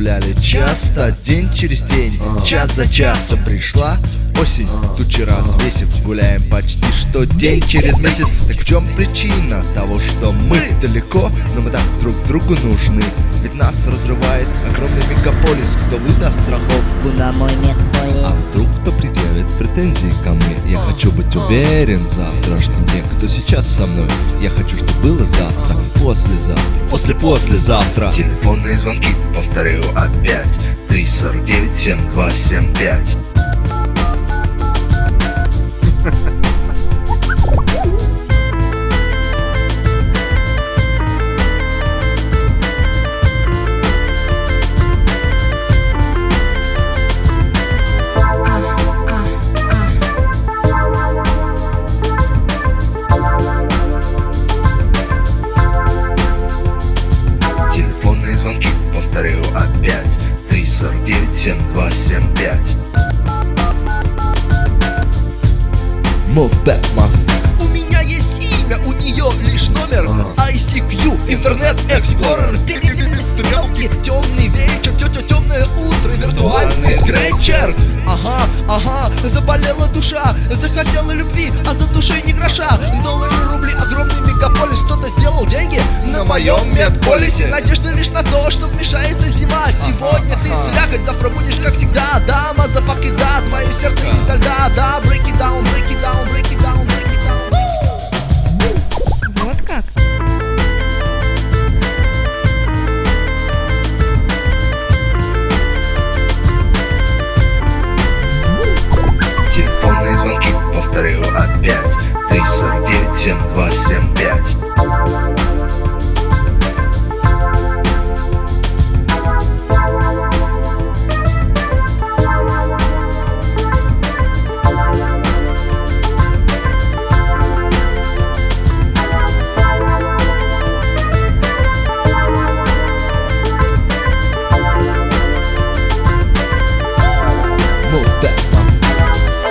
гуляли часто, день через день, час за часом. Пришла осень, тучи развесив, гуляем почти что день через месяц. Так в чем причина того, что мы далеко, но мы так друг другу нужны? Ведь нас разрывает огромный мегаполис. Кто выдаст страховку на мой медполис? А вдруг кто предъявит претензии ко мне? Я хочу быть уверен завтра, что мне кто сейчас со мной. Я хочу, чтобы было завтра, послезавтра, послезавтра. Телефонные звонки, повторю опять. 349-7275. Телефонные звонки, повторю опять. 349-7275. Move back, motherfucker. У меня есть имя, у нее лишь номер. ICQ, Internet Explorer. Стрелки, темный вечер, темное утро, виртуальный скретчер. Ага, заболела душа, захотела любви, а за душой ни гроша. Доллары, рубли, огромный мегаполис. Кто-то сделал деньги на моем медполисе. Надежда лишь на то, что вмешается зима. Сегодня ты слякоть, завтра будешь как всегда. Да, мазафаки, да, твое сердце изо льда. Да, break it down, break it down, break it down, break it down. Вот как? Телефонные звонки, повторю опять. 349-7275. Move back, motherfucker.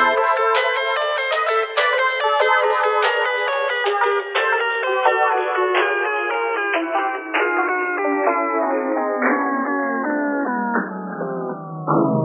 Oh.